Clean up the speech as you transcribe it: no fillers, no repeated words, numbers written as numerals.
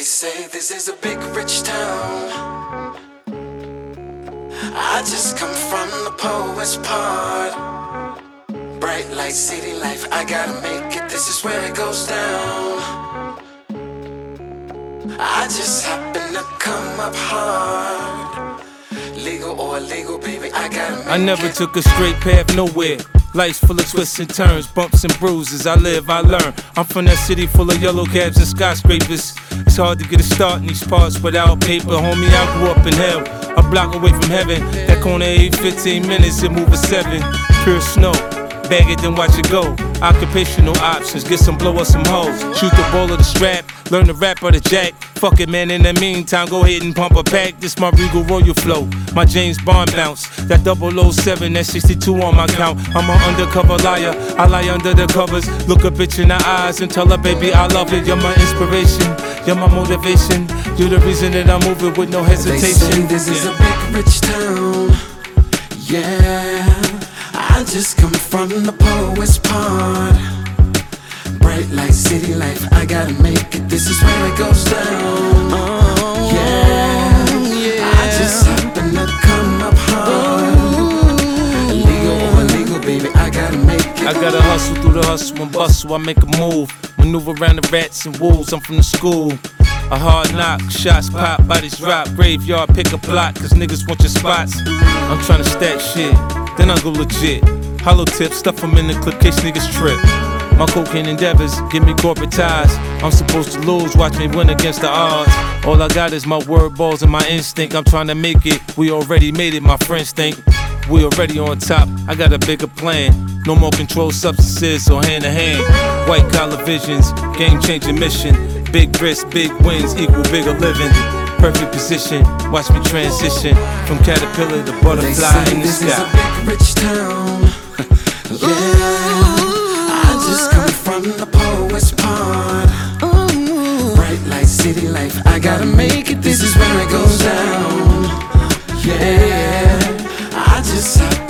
They say this is a big rich town. I just come from the poet's part. Bright light, city life, I gotta make it, this is where it goes down. I just happen to come up hard. Legal or illegal, baby, I gotta make it. I never took a straight path nowhere. Life's full of twists and turns, bumps and bruises. I live, I learn. I'm from that city full of yellow cabs and skyscrapers. It's hard to get a start in these parts without paper. Homie, I grew up in hell, a block away from heaven. That corner every 15 minutes, it move a 7. Pure snow, bag it then watch it go. Occupational options, get some blow or some hoes. Shoot the ball or the strap, learn the rap or the jack. Fuck it, man, in the meantime, go ahead and pump a pack. This my Regal Royal flow, my James Bond bounce. That 007, that 62 on my count. I'm an undercover liar, I lie under the covers. Look a bitch in the eyes and tell her, baby, I love it. You're my inspiration, you're my motivation. You're the reason that I'm moving with no hesitation. They say this is a big rich town. Yeah, I just come from the poet's part. Bright light, city life, I gotta make it, this is where it goes down. Yeah, I just happen to come up hard. Illegal or illegal, baby, I gotta make it. I gotta hustle through the hustle and bustle, I make a move. Maneuver around the rats and wolves, I'm from the school. A hard knock, shots pop, bodies drop. Graveyard, pick a block, cause niggas want your spots. I'm tryna stack shit, then I go legit. Hollow tips, stuff them in the clip, case niggas trip. My cocaine endeavors give me corporate ties. I'm supposed to lose, watch me win against the odds. All I got is my word balls and my instinct. I'm trying to make it, we already made it, my friends think. We already on top, I got a bigger plan. No more controlled substances or hand to hand. White collar visions, game changing mission. Big risks, big wins equal bigger living. Perfect position, watch me transition from caterpillar to butterfly in the this sky. Is a big rich town. Yeah, I just come from the poet's part. Bright light, city life, I gotta make it, this is where it goes down. Yeah, I just